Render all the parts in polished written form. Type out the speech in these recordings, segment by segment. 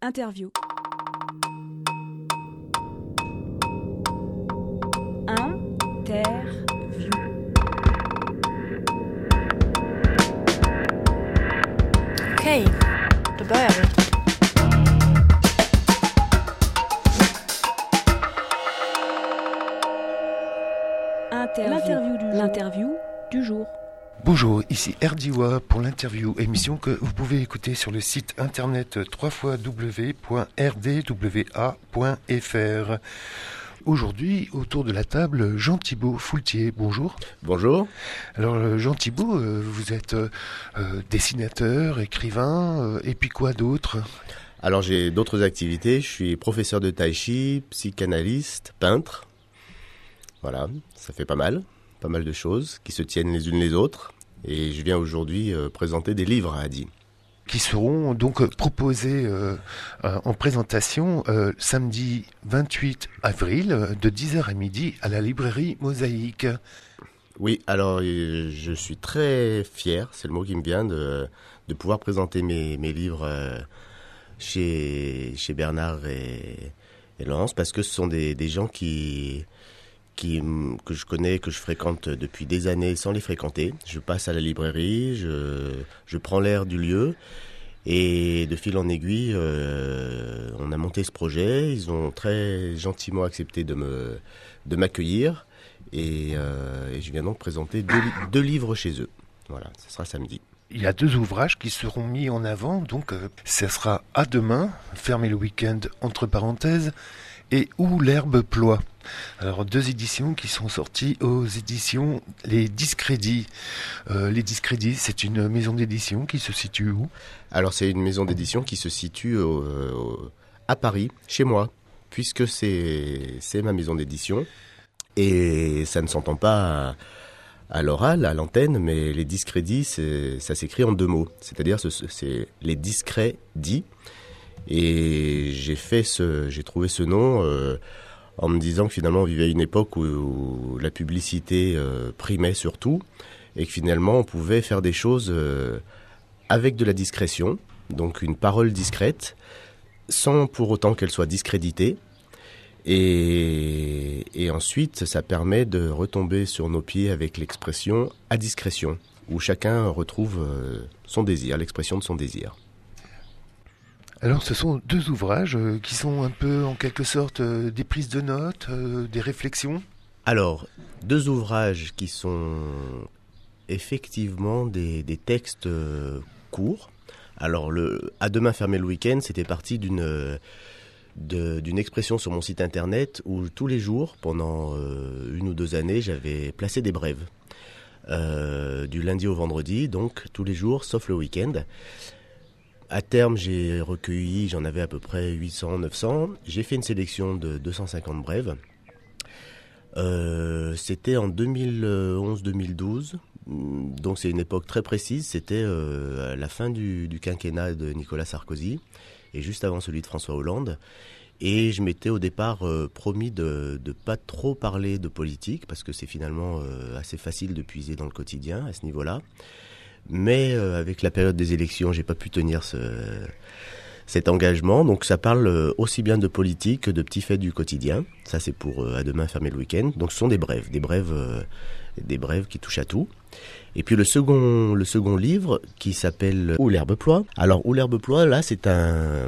Interview. Interview. Okej, då börjar vi. L'interview du jour. Bonjour, ici Erdiwa pour l'interview, émission que vous pouvez écouter sur le site internet www.rdwa.fr. Aujourd'hui, autour de la table, Jean-Thibault Foultier, bonjour. Bonjour. Alors Jean-Thibault, vous êtes dessinateur, écrivain, et puis quoi d'autre ? Alors j'ai d'autres activités, je suis professeur de tai chi, psychanalyste, peintre. Voilà, ça fait pas mal de choses qui se tiennent les unes les autres. Et je viens aujourd'hui présenter des livres à Adi. Qui seront donc proposés en présentation samedi 28 avril de 10h à midi à la librairie Mosaïque. Oui, alors je suis très fier, c'est le mot qui me vient, de pouvoir présenter mes livres chez Bernard et Laurence, parce que ce sont des gens que je connais, que je fréquente depuis des années sans les fréquenter. Je passe à la librairie, je prends l'air du lieu et de fil en aiguille, on a monté ce projet. Ils ont très gentiment accepté de m'accueillir et je viens donc présenter deux livres chez eux. Voilà, ce sera samedi. Il y a 2 ouvrages qui seront mis en avant, donc ça sera À demain, fermez le week-end entre parenthèses, et Où l'herbe ploie. Alors 2 éditions qui sont sorties aux éditions Les Discrédits. Les Discrédits, c'est une maison d'édition qui se situe où ? Alors c'est une maison d'édition qui se situe à Paris, chez moi, puisque c'est ma maison d'édition. Et ça ne s'entend pas à l'oral, à l'antenne, mais Les Discrédits, ça s'écrit en 2 mots. C'est-à-dire c'est Les Discrédits. Et j'ai trouvé ce nom en me disant que finalement on vivait à une époque où la publicité primait surtout, et que finalement on pouvait faire des choses avec de la discrétion, donc une parole discrète, sans pour autant qu'elle soit discréditée. Et ensuite, ça permet de retomber sur nos pieds avec l'expression à discrétion, où chacun retrouve son désir, l'expression de son désir. Alors ce sont 2 ouvrages qui sont un peu en quelque sorte des prises de notes, des réflexions. Alors, 2 ouvrages qui sont effectivement des textes courts. Alors, À demain fermer le week-end, c'était parti d'une expression sur mon site internet où tous les jours, pendant 1 ou 2 années, j'avais placé des brèves. Du lundi au vendredi, donc tous les jours, sauf le week-end. À terme, j'ai recueilli, j'en avais à peu près 800, 900. J'ai fait une sélection de 250 brèves. C'était en 2011-2012. Donc c'est une époque très précise. C'était à la fin du quinquennat de Nicolas Sarkozy et juste avant celui de François Hollande. Et je m'étais au départ promis de pas trop parler de politique, parce que c'est finalement assez facile de puiser dans le quotidien à ce niveau-là. Mais avec la période des élections, j'ai pas pu tenir cet engagement. Donc ça parle aussi bien de politique que de petits faits du quotidien. Ça c'est pour À demain fermer le week-end. Donc ce sont des brèves qui touchent à tout. Et puis le second livre qui s'appelle Où l'herbe ploie. Alors Où l'herbe ploie, là c'est un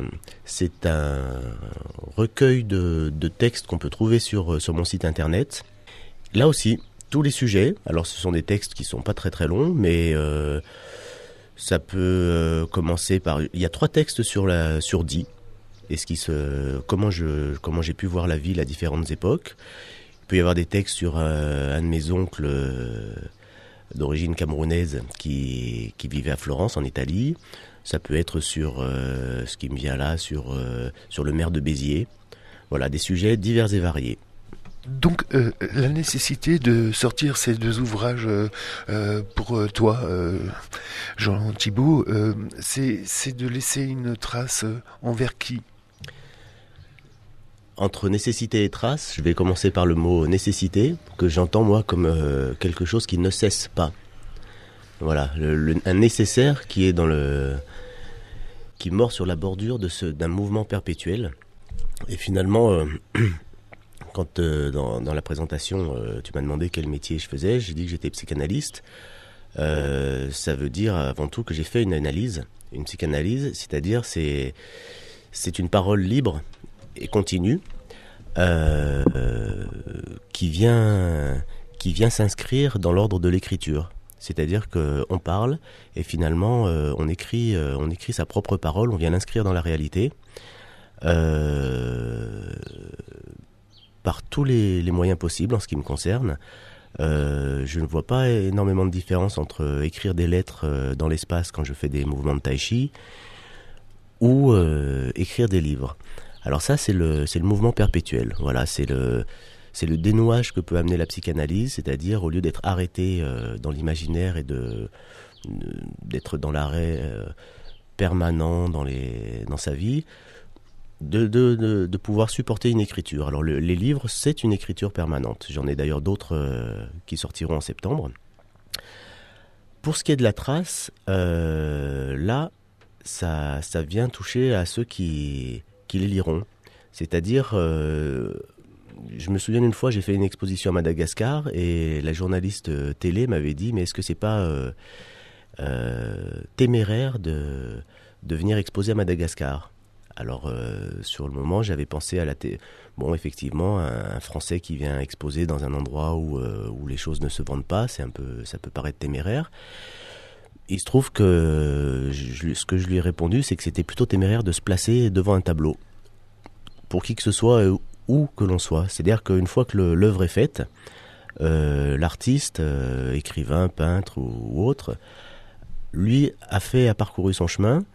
recueil de textes qu'on peut trouver sur mon site internet. Là aussi, tous les sujets. Alors ce sont des textes qui sont pas très très longs, mais ça peut commencer par. Il y a 3 textes sur Die, et comment j'ai pu voir la ville à différentes époques. Il peut y avoir des textes sur un de mes oncles d'origine camerounaise qui vivait à Florence en Italie. Ça peut être sur ce qui me vient là, sur le maire de Béziers. Voilà, des sujets divers et variés. Donc la nécessité de sortir ces 2 ouvrages pour toi, Jean-Thibault, c'est de laisser une trace envers qui ? Entre nécessité et trace, je vais commencer par le mot nécessité, que j'entends moi comme quelque chose qui ne cesse pas. Voilà, un nécessaire qui est dans le qui mord sur la bordure d'un mouvement perpétuel. Et finalement, quand dans la présentation, tu m'as demandé quel métier je faisais, j'ai dit que j'étais psychanalyste. Ça veut dire avant tout que j'ai fait une analyse, une psychanalyse, c'est-à-dire c'est une parole libre et continue qui vient s'inscrire dans l'ordre de l'écriture. C'est-à-dire qu'on parle et finalement on écrit sa propre parole, on vient l'inscrire dans la réalité par tous les moyens possibles en ce qui me concerne. Je ne vois pas énormément de différence entre écrire des lettres dans l'espace quand je fais des mouvements de tai chi ou écrire des livres. Alors ça c'est le mouvement perpétuel. Voilà, c'est le dénouage que peut amener la psychanalyse, c'est-à-dire au lieu d'être arrêté dans l'imaginaire et d'être dans l'arrêt permanent dans sa vie, de pouvoir supporter une écriture. Alors les livres, c'est une écriture permanente. J'en ai d'ailleurs d'autres qui sortiront en septembre. Pour ce qui est de la trace, là, ça vient toucher à ceux qui les liront. C'est-à-dire, je me souviens une fois, j'ai fait une exposition à Madagascar et la journaliste télé m'avait dit « Mais est-ce que c'est pas téméraire de venir exposer à Madagascar ?» Alors, sur le moment, j'avais pensé à bon, effectivement, un Français qui vient exposer dans un endroit où les choses ne se vendent pas, ça peut paraître téméraire. Il se trouve que ce que je lui ai répondu, c'est que c'était plutôt téméraire de se placer devant un tableau, pour qui que ce soit, où que l'on soit. C'est-à-dire qu'une fois que l'œuvre est faite, l'artiste, écrivain, peintre ou autre, lui a parcouru son chemin,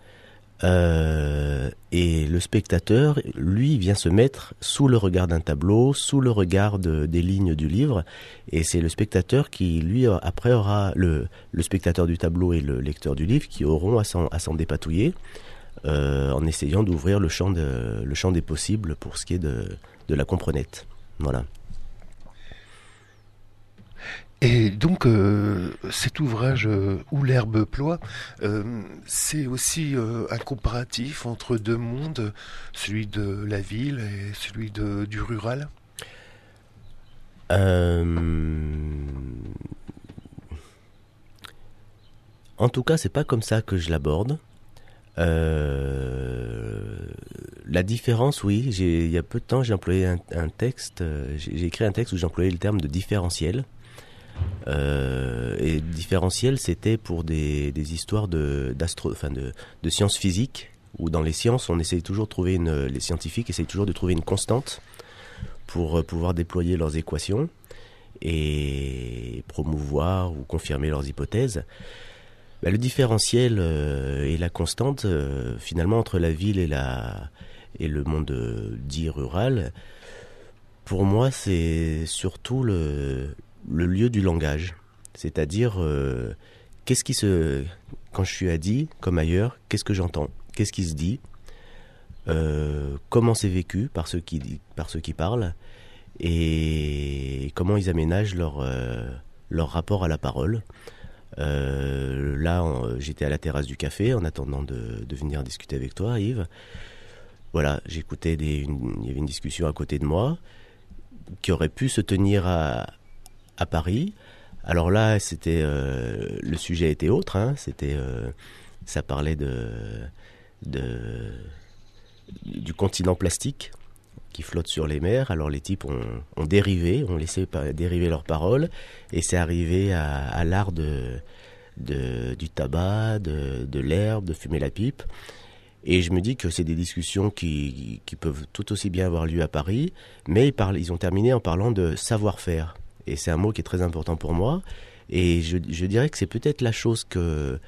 et le spectateur, lui, vient se mettre sous le regard d'un tableau, sous le regard des lignes du livre, et c'est le spectateur qui, lui, après aura le spectateur du tableau et le lecteur du livre qui auront à s'en dépatouiller en essayant d'ouvrir le champ des possibles pour ce qui est de la comprenette. Voilà. Et donc, cet ouvrage Où l'herbe ploie, c'est aussi un comparatif entre deux mondes, celui de la ville et celui du rural. En tout cas, c'est pas comme ça que je l'aborde. La différence, oui, il y a peu de temps, j'ai employé un texte, j'ai écrit un texte où j'ai employé le terme de différentiel. Et différentiel, c'était pour des histoires de sciences physiques, où dans les sciences, on essaye toujours de trouver les scientifiques essayent toujours de trouver une constante pour pouvoir déployer leurs équations et promouvoir ou confirmer leurs hypothèses. Le différentiel et la constante, finalement, entre la ville et le monde dit rural, pour moi, c'est surtout le lieu du langage. C'est-à-dire, quand je suis à Die, comme ailleurs, qu'est-ce que j'entends ? Qu'est-ce qui se dit ? Comment c'est vécu par ceux qui parlent ? Et comment ils aménagent leur rapport à la parole ? Là, j'étais à la terrasse du café en attendant de venir discuter avec toi, Yves. Voilà, j'écoutais il y avait une discussion à côté de moi qui aurait pu se tenir à Paris. Alors là, c'était le sujet était autre, hein, ça parlait du continent plastique qui flotte sur les mers. Alors les types ont dérivé, ont laissé dériver leurs paroles, et c'est arrivé à l'art du tabac, de l'herbe, de fumer la pipe. Et je me dis que c'est des discussions qui peuvent tout aussi bien avoir lieu à Paris, mais ils ont terminé en parlant de savoir-faire. Et c'est un mot qui est très important pour moi. Et je dirais que c'est peut-être la chose que...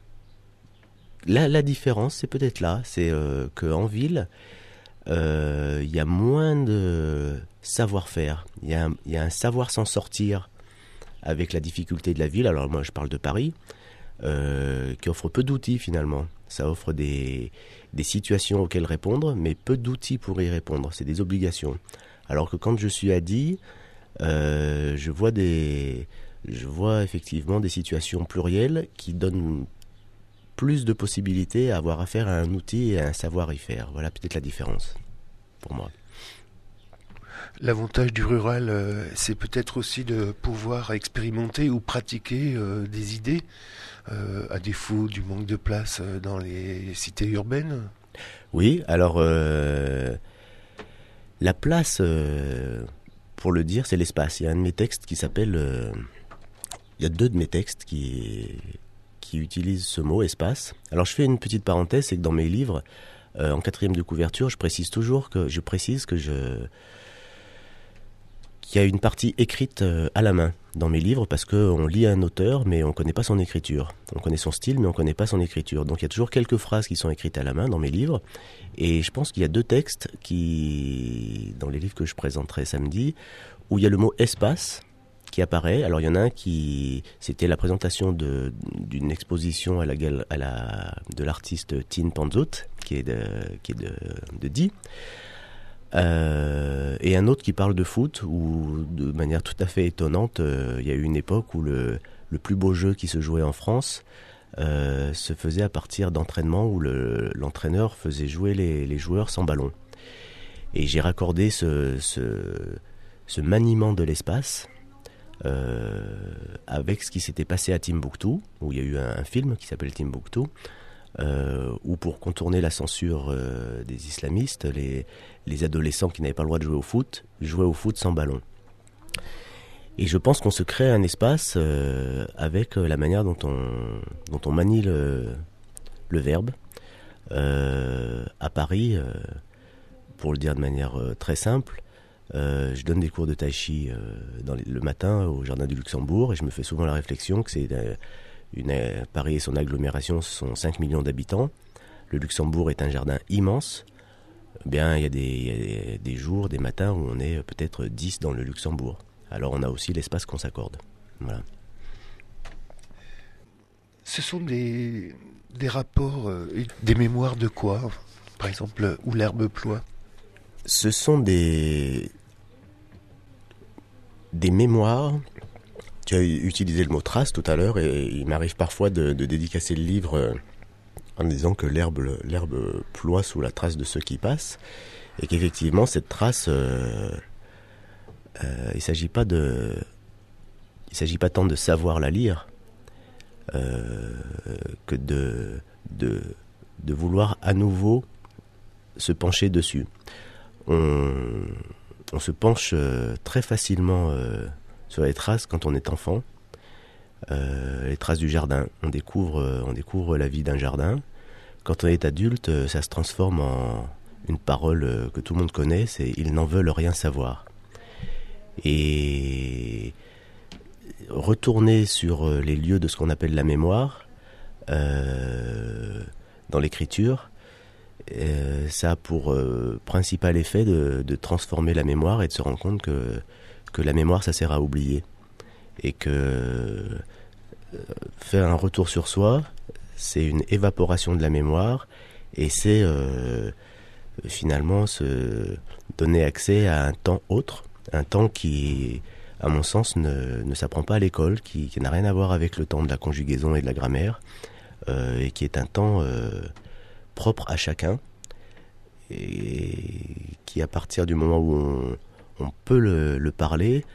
La différence, c'est peut-être là. C'est qu'en ville, il y a moins de savoir-faire. Il y a un savoir s'en sortir avec la difficulté de la ville. Alors moi, je parle de Paris, qui offre peu d'outils finalement. Ça offre des situations auxquelles répondre, mais peu d'outils pour y répondre. C'est des obligations. Alors que quand je suis à Die, je vois effectivement des situations plurielles qui donnent plus de possibilités à avoir affaire à un outil et à un savoir-y-faire. Voilà peut-être la différence pour moi. L'avantage du rural, c'est peut-être aussi de pouvoir expérimenter ou pratiquer des idées, à défaut du manque de place dans les cités urbaines. Oui, alors la place, pour le dire, c'est l'espace. Il y a un de mes textes qui s'appelle... il y a 2 de mes textes qui utilisent ce mot, espace. Alors je fais une petite parenthèse, c'est que dans mes livres, en 4e de couverture, je précise qu'il y a une partie écrite à la main dans mes livres, parce qu'on lit un auteur, mais on ne connaît pas son écriture. On connaît son style, mais on ne connaît pas son écriture. Donc il y a toujours quelques phrases qui sont écrites à la main dans mes livres. Et je pense qu'il y a 2 textes dans les livres que je présenterai samedi, où il y a le mot espace qui apparaît. Alors il y en a un c'était la présentation d'une exposition de l'artiste Tine Panzout, qui est de Die. Et un autre qui parle de foot, où de manière tout à fait étonnante, il y a eu une époque où le plus beau jeu qui se jouait en France se faisait à partir d'entraînements où l'entraîneur faisait jouer les joueurs sans ballon. Et j'ai raccordé ce maniement de l'espace avec ce qui s'était passé à Timbuktu, où il y a eu un film qui s'appelle Timbuktu, où pour contourner la censure des islamistes, les adolescents qui n'avaient pas le droit de jouaient au foot sans ballon. Et je pense qu'on se crée un espace avec la manière dont on manie le verbe. À Paris, pour le dire de manière très simple, je donne des cours de tai chi le matin au Jardin du Luxembourg, et je me fais souvent la réflexion que Paris et son agglomération, ce sont 5 millions d'habitants. Le Luxembourg est un jardin immense. Bien, il y a des jours, des matins où on est peut-être 10 dans le Luxembourg. Alors on a aussi l'espace qu'on s'accorde. Voilà. Ce sont des rapports, des mémoires de quoi ? Par exemple, où l'herbe ploie ? Ce sont des mémoires. Tu as utilisé le mot trace tout à l'heure, et il m'arrive parfois de dédicacer le livre en disant que l'herbe ploie sous la trace de ceux qui passent, et qu'effectivement cette trace, il s'agit pas tant de savoir la lire que de vouloir à nouveau se pencher dessus. On se penche très facilement sur les traces quand on est enfant, les traces du jardin. On découvre la vie d'un jardin. Quand on est adulte, ça se transforme en une parole que tout le monde connaît, c'est « ils n'en veulent rien savoir ». Et retourner sur les lieux de ce qu'on appelle la mémoire, dans l'écriture, ça a pour principal effet de transformer la mémoire et de se rendre compte que la mémoire, ça sert à oublier. Et que faire un retour sur soi, c'est une évaporation de la mémoire, et c'est finalement se donner accès à un temps autre, un temps qui, à mon sens, ne s'apprend pas à l'école, qui n'a rien à voir avec le temps de la conjugaison et de la grammaire, et qui est un temps propre à chacun, et qui, à partir du moment où on peut le parler,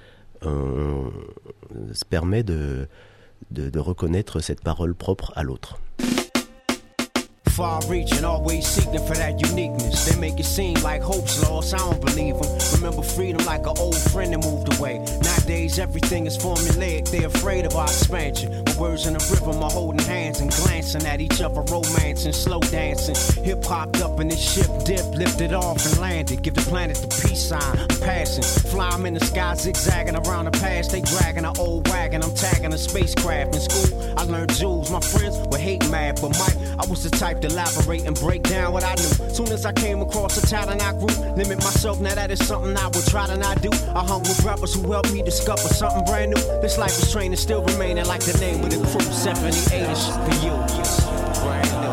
se permet de reconnaître cette parole propre à l'autre. Far-reaching, always seeking for that uniqueness. They make it seem like hope's lost, I don't believe them. Remember freedom like an old friend that moved away. Nowadays everything is formulaic, they're afraid of our expansion. My words in the rhythm are holding hands and glancing at each other, romancing, slow dancing. Hip hopped up and this ship dipped, lifted off and landed. Give the planet the peace sign, I'm passing. Fly 'em in the sky, zigzagging around the past. They dragging an old wagon, I'm tagging a spacecraft. In school, I learned jewels, my friends were hate mad. But Mike, I was the type to elaborate and break down what I knew. Soon as I came across a talent I grew, limit myself, now that is something I would try to not do. I hung with rappers who helped me discover something brand new. This life is training, still remaining like the name of the crew. 78ish for you, brand new.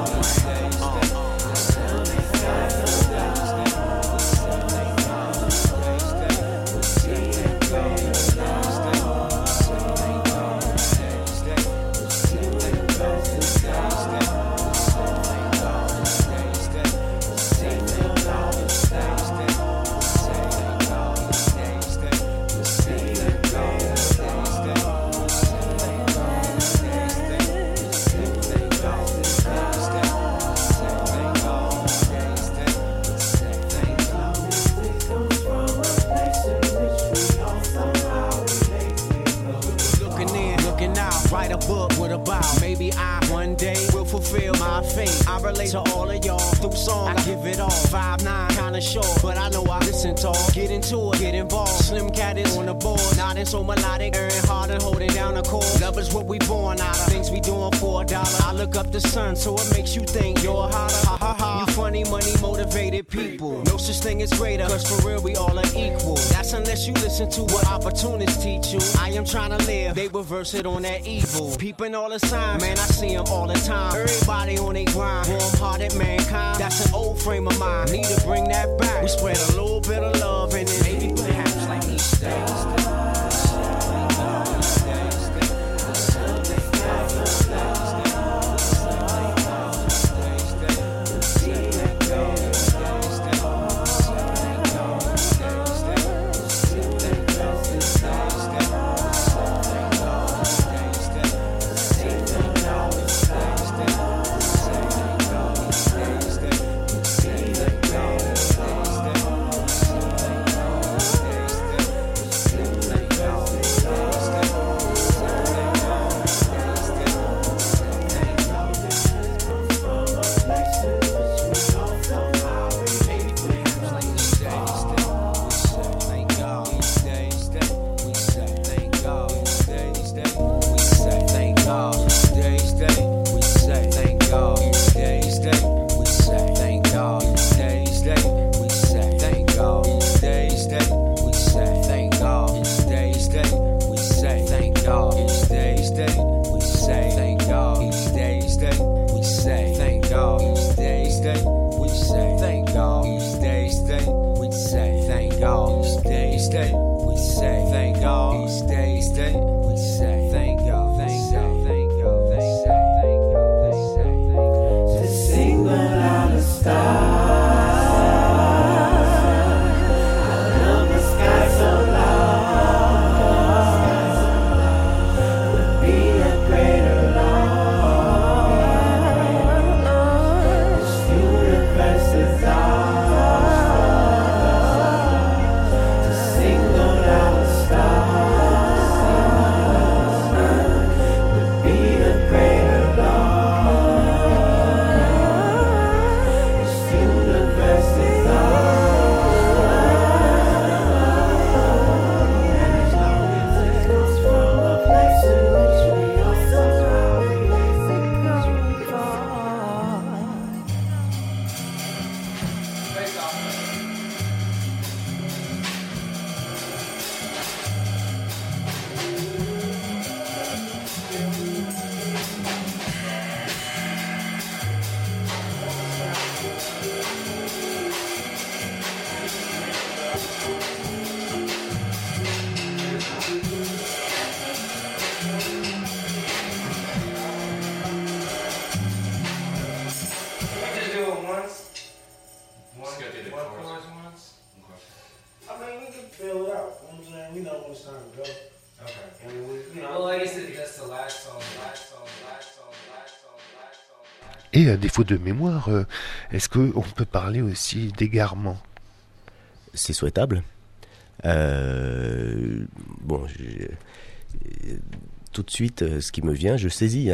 kinda short, but I know I listen tall. Get into it, get involved. Slim Cat is on the board, nodding so melodic, airing hard and holding down the chord. Love is what we born out of. Things we doing for $1. I look up the sun, so it makes you think you're hotter. Ha ha ha. You funny, money motivated people. No such thing as greater, cause for real we all are equal. That's unless you listen to what opportunists teach you. I am trying to live, they reverse it on that evil. Peeping all the time, man, I see them all the time. Everybody on they grind, warm-hearted mankind. That's an old frame of mind, need to bring that back. We spread a little bit of love and then maybe perhaps like each day. Et à défaut de mémoire, est-ce qu'on peut parler aussi d'égarement ? C'est souhaitable. Bon, tout de suite, ce qui me vient, je saisis,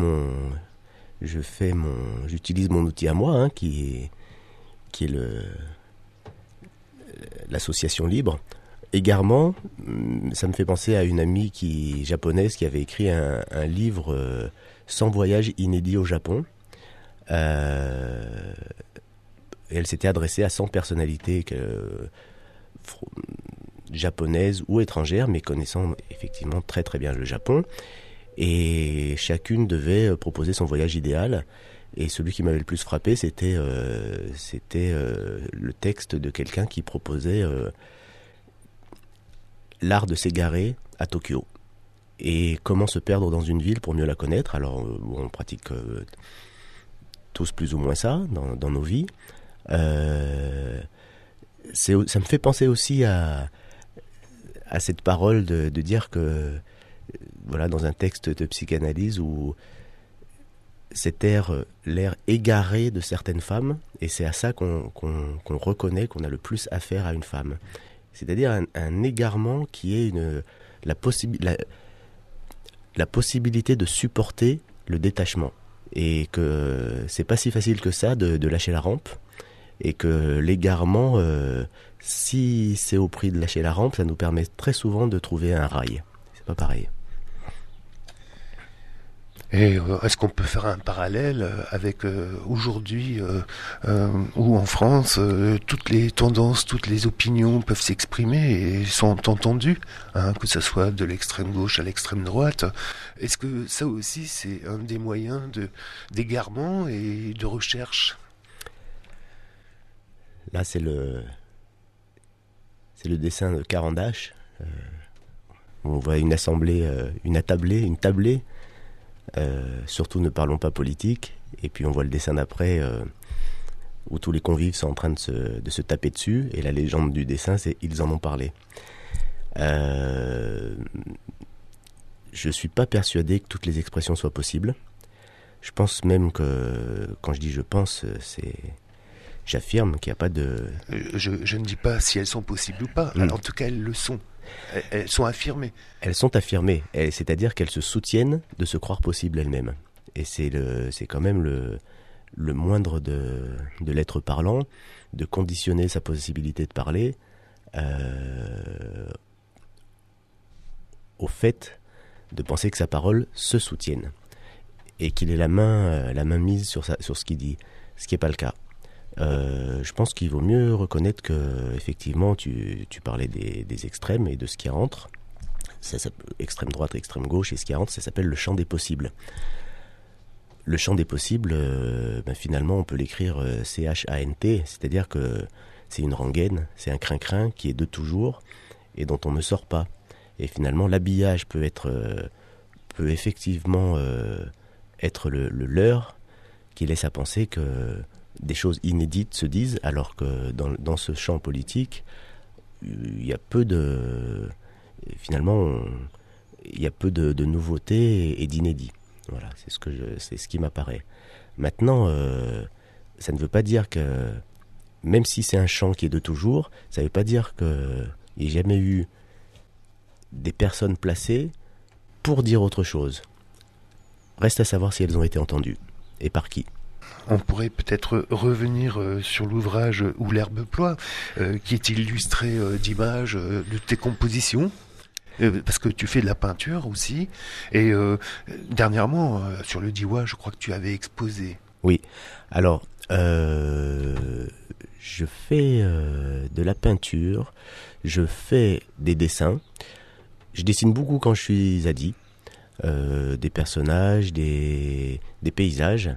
j'utilise mon outil à moi, qui est l'association libre. Égarement, ça me fait penser à une amie japonaise qui avait écrit un livre 100 voyages inédits au Japon. Elle s'était adressée à 100 personnalités japonaises ou étrangères, mais connaissant effectivement très très bien le Japon. Et chacune devait proposer son voyage idéal. Et celui qui m'avait le plus frappé, c'était le texte de quelqu'un qui proposait l'art de s'égarer à Tokyo. Et comment se perdre dans une ville pour mieux la connaître. Alors, on pratique tous plus ou moins ça dans nos vies. Ça me fait penser aussi à cette parole de dire que, voilà, dans un texte de psychanalyse où c'est l'air égaré de certaines femmes, et c'est à ça qu'on reconnaît qu'on a le plus affaire à une femme. C'est-à-dire un égarement qui est la possibilité de supporter le détachement. Et que c'est pas si facile que ça de lâcher la rampe, et que l'égarement, si c'est au prix de lâcher la rampe, ça nous permet très souvent de trouver un rail. C'est pas pareil. Et est-ce qu'on peut faire un parallèle avec aujourd'hui où en France toutes les tendances, toutes les opinions peuvent s'exprimer et sont entendues, hein, que ce soit de l'extrême gauche à l'extrême droite. Est-ce que ça aussi c'est un des moyens d'égarement et de recherche? Là c'est le dessin de Carandache. On voit une assemblée, une tablée. Surtout ne parlons pas politique, et puis on voit le dessin d'après où tous les convives sont en train de se taper dessus, et la légende du dessin c'est « ils en ont parlé ». Je suis pas persuadé que toutes les expressions soient possibles. Je pense même que, quand je dis je pense, j'affirme qu'il n'y a pas de... Je ne dis pas si elles sont possibles ou pas, en tout cas elles le sont. Elles sont affirmées. Elles sont affirmées, c'est-à-dire qu'elles se soutiennent de se croire possibles elles-mêmes. Et c'est quand même le moindre de l'être parlant, de conditionner sa possibilité de parler au fait de penser que sa parole se soutienne et qu'il ait la main mise sur ce qu'il dit, ce qui n'est pas le cas. Je pense qu'il vaut mieux reconnaître que effectivement tu parlais des extrêmes et de ce qui rentre. Ça, extrême droite, extrême gauche, et ce qui rentre, ça s'appelle le champ des possibles. Le champ des possibles, finalement, on peut l'écrire C-H-A-N-T, c'est-à-dire que c'est une rengaine, c'est un crin-crin qui est de toujours et dont on ne sort pas. Et finalement, l'habillage peut effectivement être le leurre qui laisse à penser que des choses inédites se disent, alors que dans ce champ politique, il y a peu de... Finalement, il y a peu de nouveautés et d'inédits. Voilà, c'est ce qui m'apparaît. Maintenant, ça ne veut pas dire que, même si c'est un champ qui est de toujours, ça ne veut pas dire qu'il n'y ait jamais eu des personnes placées pour dire autre chose. Reste à savoir si elles ont été entendues, et par qui. On pourrait peut-être revenir sur l'ouvrage « Où l'herbe ploie », qui est illustré d'images de tes compositions, parce que tu fais de la peinture aussi, et dernièrement, sur le Diois, je crois que tu avais exposé. Oui, alors, je fais de la peinture, je fais des dessins, je dessine beaucoup quand je suis adi, des personnages, des paysages.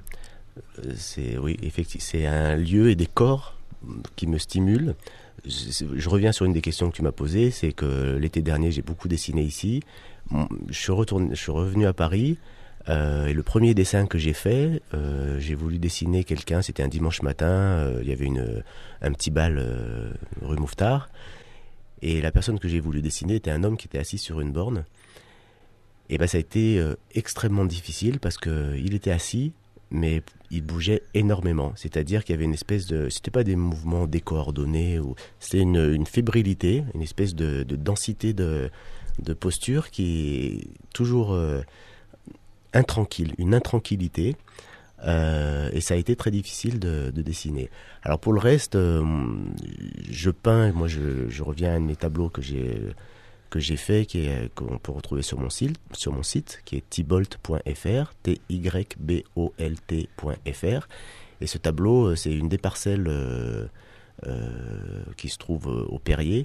C'est un lieu et des corps qui me stimulent. Je reviens sur une des questions que tu m'as posées, c'est que l'été dernier j'ai beaucoup dessiné ici. Je suis revenu à Paris et le premier dessin que j'ai fait, j'ai voulu dessiner quelqu'un. C'était un dimanche matin, il y avait un petit bal rue Mouffetard, et la personne que j'ai voulu dessiner était un homme qui était assis sur une borne. Et ça a été extrêmement difficile parce que il était assis, mais il bougeait énormément. C'est-à-dire qu'il y avait une espèce de... C'était pas des mouvements décoordonnés, c'était une fébrilité, une espèce de densité de posture qui est toujours intranquille, une intranquillité. Et ça a été très difficile de dessiner. Alors pour le reste, je peins, moi je reviens à un de mes tableaux que j'ai fait, qu'on peut retrouver sur mon site, qui est tybolt.fr, tybolt.fr. Et ce tableau, c'est une des parcelles qui se trouve au Perrier,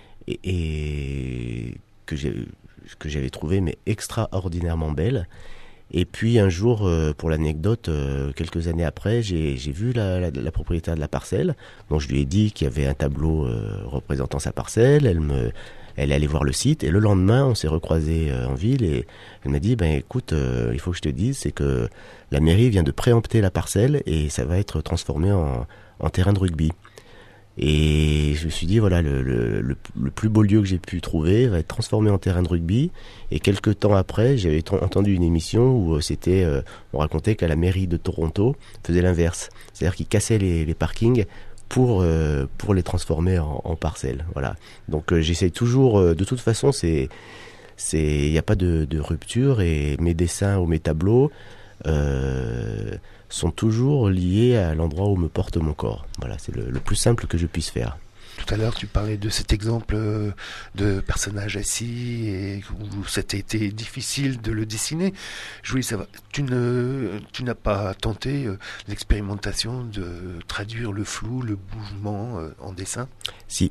et que j'avais trouvé mais extraordinairement belle. Et puis un jour, pour l'anecdote, quelques années après, j'ai vu la propriétaire de la parcelle, dont je lui ai dit qu'il y avait un tableau représentant sa parcelle. Elle est allée voir le site, et le lendemain, on s'est recroisés en ville, et elle m'a dit, écoute, il faut que je te dise, c'est que la mairie vient de préempter la parcelle, et ça va être transformé en terrain de rugby. Et je me suis dit, voilà, le plus beau lieu que j'ai pu trouver va être transformé en terrain de rugby. Et quelques temps après, j'avais entendu une émission où on racontait qu'à la mairie de Toronto faisait l'inverse. C'est-à-dire qu'ils cassaient les parkings pour les transformer en parcelles. Voilà. Donc j'essaye toujours, de toute façon, il n'y a pas de rupture, et mes dessins ou mes tableaux, sont toujours liés à l'endroit où me porte mon corps. Voilà, c'est le plus simple que je puisse faire. Tout à l'heure, tu parlais de cet exemple de personnage assis et où c'était été difficile de le dessiner. Je voulais savoir, tu n'as pas tenté l'expérimentation de traduire le flou, le mouvement en dessin ? Si.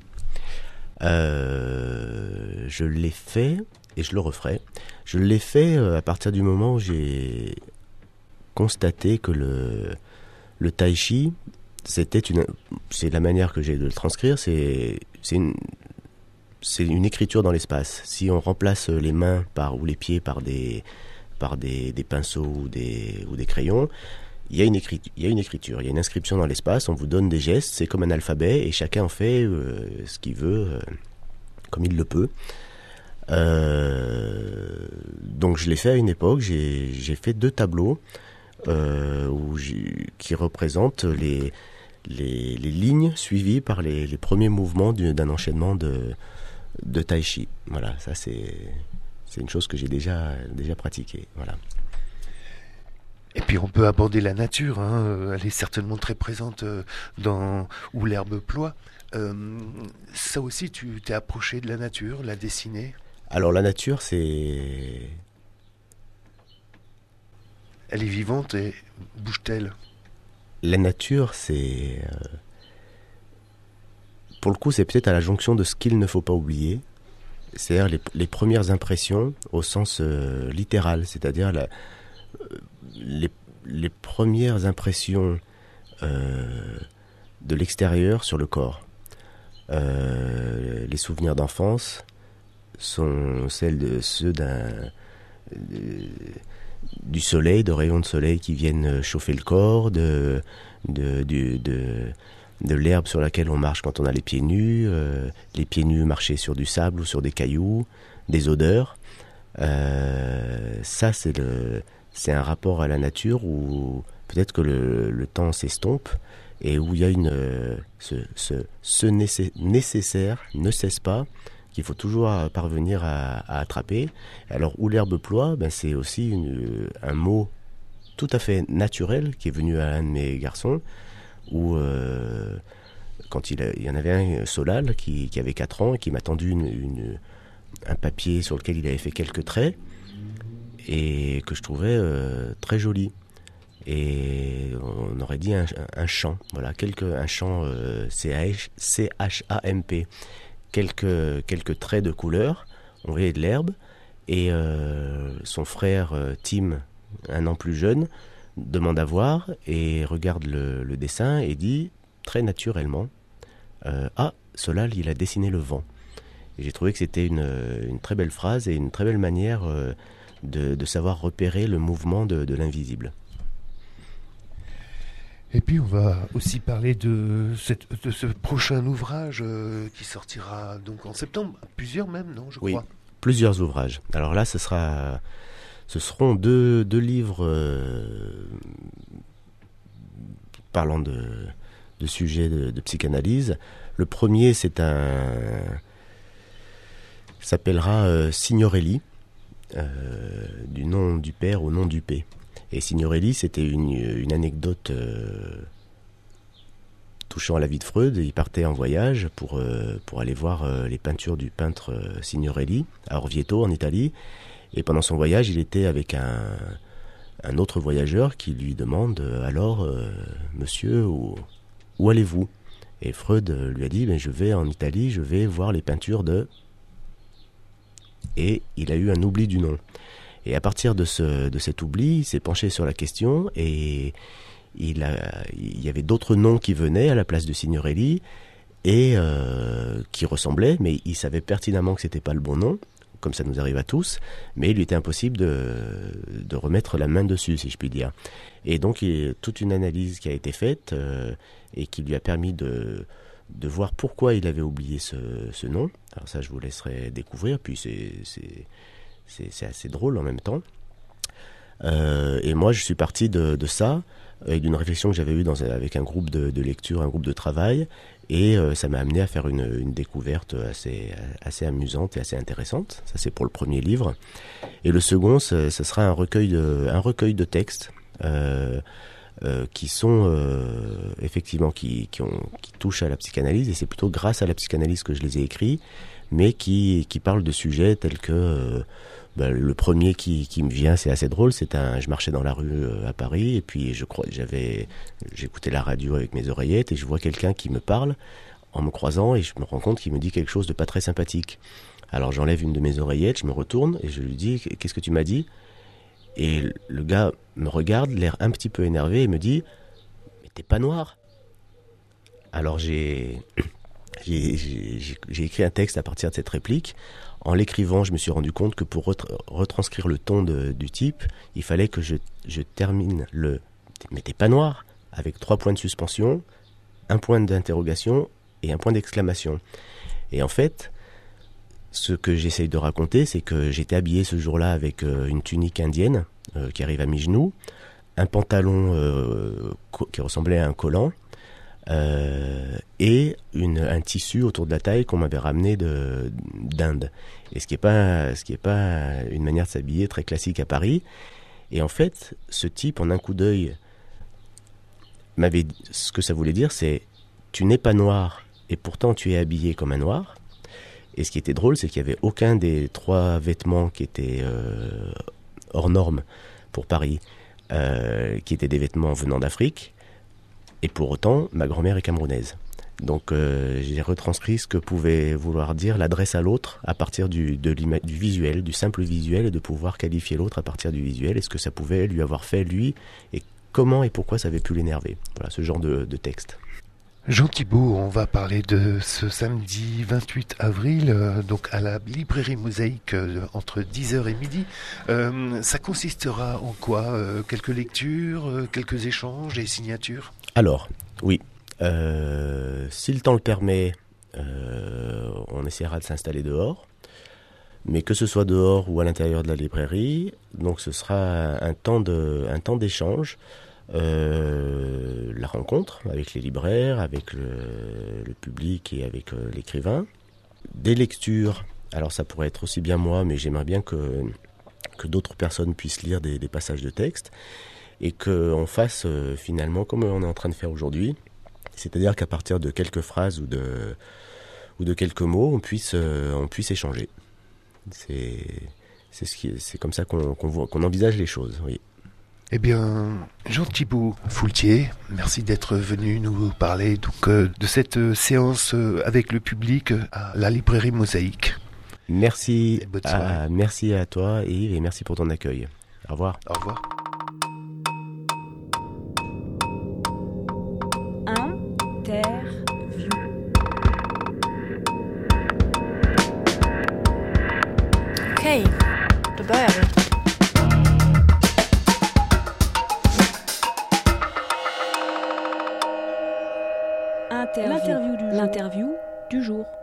Je l'ai fait et je le referai. Je l'ai fait à partir du moment où j'ai constaté que le tai chi, c'est la manière que j'ai de le transcrire, c'est une écriture dans l'espace. Si on remplace les mains ou les pieds par des pinceaux ou des crayons, il y a une écriture, il y a une inscription dans l'espace, on vous donne des gestes, c'est comme un alphabet et chacun en fait ce qu'il veut, comme il le peut. Donc je l'ai fait à une époque, j'ai fait 2 tableaux qui représentent les lignes suivies par les premiers mouvements d'un enchaînement de tai chi. Voilà, ça c'est une chose que j'ai déjà pratiquée. Voilà. Et puis on peut aborder la nature, hein. Elle est certainement très présente dans Où l'herbe ploie. Ça aussi, tu t'es approché de la nature, la dessiner ? Alors la nature, Elle est vivante et bouge-t-elle ? La nature, pour le coup, c'est peut-être à la jonction de ce qu'il ne faut pas oublier. C'est-à-dire les premières impressions au sens littéral, c'est-à-dire les premières impressions de l'extérieur sur le corps. Les souvenirs d'enfance sont ceux du soleil, de rayons de soleil qui viennent chauffer le corps, de l'herbe sur laquelle on marche quand on a les pieds nus marcher sur du sable ou sur des cailloux, des odeurs. Ça, c'est un rapport à la nature où peut-être que le temps s'estompe et où il y a ce nécessaire ne cesse pas, qu'il faut toujours parvenir à attraper. Alors, où l'herbe ploie, c'est aussi un mot tout à fait naturel qui est venu à un de mes garçons, où quand il y en avait un, Solal, qui avait 4 ans et qui m'a tendu un papier sur lequel il avait fait quelques traits et que je trouvais très joli. Et on aurait dit un chant, voilà, un chant CHAMP. Quelques traits de couleur, on voyait de l'herbe, et son frère Tim, 1 an plus jeune, demande à voir et regarde le dessin et dit très naturellement Solal, il a dessiné le vent. Et j'ai trouvé que c'était une très belle phrase et une très belle manière de savoir repérer le mouvement de l'invisible. Et puis on va aussi parler de ce prochain ouvrage qui sortira donc en septembre, plusieurs même, non, je crois. Oui, plusieurs ouvrages. Alors là, ce seront deux livres parlant de sujets de psychanalyse. Le premier, s'appellera Signorelli, du nom du père au nom du P. Et Signorelli, c'était une anecdote touchant à la vie de Freud. Il partait en voyage pour aller voir les peintures du peintre Signorelli à Orvieto, en Italie. Et pendant son voyage, il était avec un autre voyageur qui lui demande « Alors, monsieur, où allez-vous » Et Freud lui a dit « Je vais en Italie, je vais voir les peintures de... » Et il a eu un oubli du nom. Et à partir de cet oubli, il s'est penché sur la question et il y avait d'autres noms qui venaient à la place de Signorelli et qui ressemblaient, mais il savait pertinemment que c'était pas le bon nom, comme ça nous arrive à tous, mais il lui était impossible de remettre la main dessus, si je puis dire. Et donc, il y a toute une analyse qui a été faite et qui lui a permis de voir pourquoi il avait oublié ce nom. Alors ça, je vous laisserai découvrir, puis c'est assez drôle en même temps. Et moi, je suis parti de ça, et d'une réflexion que j'avais eue avec un groupe de lecture, un groupe de travail, et ça m'a amené à faire une découverte assez amusante et assez intéressante. Ça, c'est pour le premier livre. Et le second, ce sera un recueil de textes, qui sont effectivement qui touchent à la psychanalyse, et c'est plutôt grâce à la psychanalyse que je les ai écrits, mais qui parlent de sujets tels que le premier qui me vient, c'est assez drôle, je marchais dans la rue à Paris, et puis j'écoutais la radio avec mes oreillettes, et je vois quelqu'un qui me parle en me croisant, et je me rends compte qu'il me dit quelque chose de pas très sympathique. Alors j'enlève une de mes oreillettes, je me retourne et je lui dis « Qu'est-ce que tu m'as dit ?» Et le gars me regarde, l'air un petit peu énervé, et me dit « Mais t'es pas noir ?» Alors j'ai écrit un texte à partir de cette réplique. En l'écrivant, je me suis rendu compte que pour retranscrire le ton du type, il fallait que je termine le « Mais t'es pas noir ?» avec 3 points de suspension, un point d'interrogation et un point d'exclamation. Et en fait, ce que j'essaye de raconter, c'est que j'étais habillé ce jour-là avec une tunique indienne qui arrive à mi-genou, un pantalon qui ressemblait à un collant, et un tissu autour de la taille qu'on m'avait ramené d'Inde. Et ce qui est pas une manière de s'habiller très classique à Paris. Et en fait, ce type, en un coup d'œil, ce que ça voulait dire, c'est « Tu n'es pas noir, et pourtant tu es habillé comme un noir ». Et ce qui était drôle, c'est qu'il n'y avait aucun des 3 vêtements qui étaient hors normes pour Paris, qui étaient des vêtements venant d'Afrique. Et pour autant, ma grand-mère est camerounaise. Donc j'ai retranscrit ce que pouvait vouloir dire l'adresse à l'autre à partir du visuel, du simple visuel, et de pouvoir qualifier l'autre à partir du visuel, et ce que ça pouvait lui avoir fait, lui, et comment et pourquoi ça avait pu l'énerver. Voilà, ce genre de texte. Jean Thibault, on va parler de ce samedi 28 avril, donc à la librairie Mosaïque entre 10h et midi. Ça consistera en quoi ? Quelques lectures, quelques échanges et signatures ? Alors, oui. Si le temps le permet, on essaiera de s'installer dehors. Mais que ce soit dehors ou à l'intérieur de la librairie, donc ce sera un temps d'échange. La rencontre avec les libraires, avec le public et avec l'écrivain. Des lectures, alors ça pourrait être aussi bien moi, mais j'aimerais bien que d'autres personnes puissent lire des passages de texte, et qu'on fasse finalement comme on est en train de faire aujourd'hui, c'est-à-dire qu'à partir de quelques phrases ou de quelques mots, on puisse échanger. C'est comme ça qu'on envisage les choses, oui. Eh bien, Jean Thibault Foultier, merci d'être venu nous parler donc, de cette séance avec le public à la librairie Mosaïque. Merci à toi Yves, et merci pour ton accueil. Au revoir. Au revoir. Interview. Okej, då börjar vi. L'interview du jour.